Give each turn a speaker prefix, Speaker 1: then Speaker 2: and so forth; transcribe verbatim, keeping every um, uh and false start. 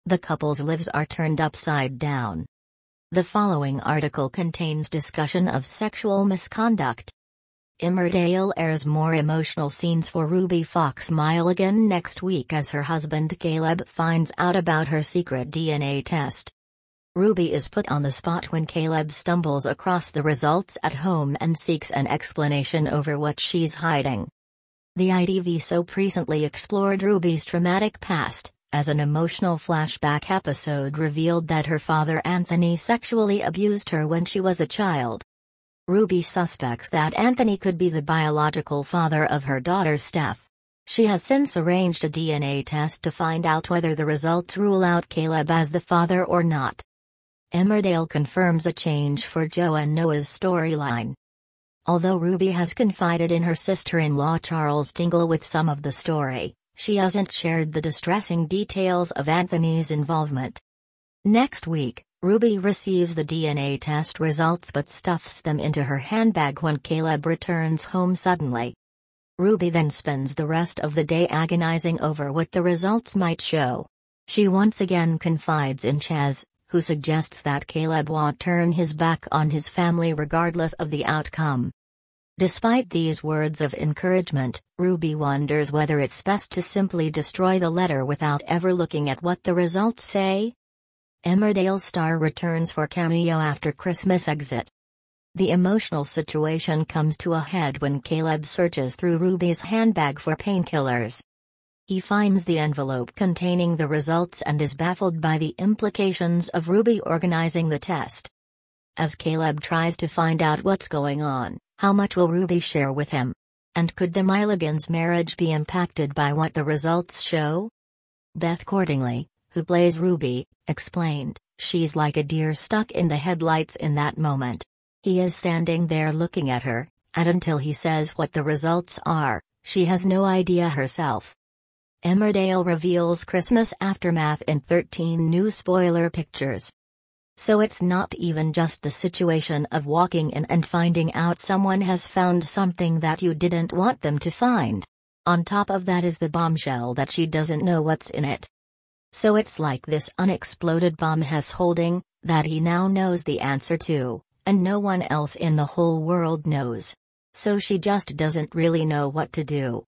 Speaker 1: The couple's lives are turned upside down. The following article contains discussion of sexual misconduct. Emmerdale airs more emotional scenes for Ruby Fox Mulligan next week as her husband Caleb finds out about her secret D N A test. Ruby is put on the spot when Caleb stumbles across the results at home and seeks an explanation over what she's hiding. The I T V soap recently explored Ruby's traumatic past, as an emotional flashback episode revealed that her father Anthony sexually abused her when she was a child. Ruby suspects that Anthony could be the biological father of her daughter Steph. She has since arranged a D N A test to find out whether the results rule out Caleb as the father or not. Emmerdale confirms a change for Jo and Noah's storyline. Although Ruby has confided in her sister-in-law Charles Tingle with some of the story, she hasn't shared the distressing details of Anthony's involvement. Next week, Ruby receives the D N A test results but stuffs them into her handbag when Caleb returns home suddenly. Ruby then spends the rest of the day agonizing over what the results might show. She once again confides in Chaz, who suggests that Caleb won't turn his back on his family regardless of the outcome. Despite these words of encouragement, Ruby wonders whether it's best to simply destroy the letter without ever looking at what the results say. Emmerdale star returns for cameo after Christmas exit. The emotional situation comes to a head when Caleb searches through Ruby's handbag for painkillers. He finds the envelope containing the results and is baffled by the implications of Ruby organizing the test. As Caleb tries to find out what's going on, how much will Ruby share with him? And could the Mulligans' marriage be impacted by what the results show? Beth Cordingley, who plays Ruby, explained, "She's like a deer stuck in the headlights in that moment. He is standing there looking at her, and until he says what the results are, she has no idea herself." Emmerdale reveals Christmas aftermath in thirteen new spoiler pictures. So it's not even just the situation of walking in and finding out someone has found something that you didn't want them to find. On top of that is the bombshell that she doesn't know what's in it. So it's like this unexploded bomb has holding, that he now knows the answer to, and no one else in the whole world knows. So she just doesn't really know what to do.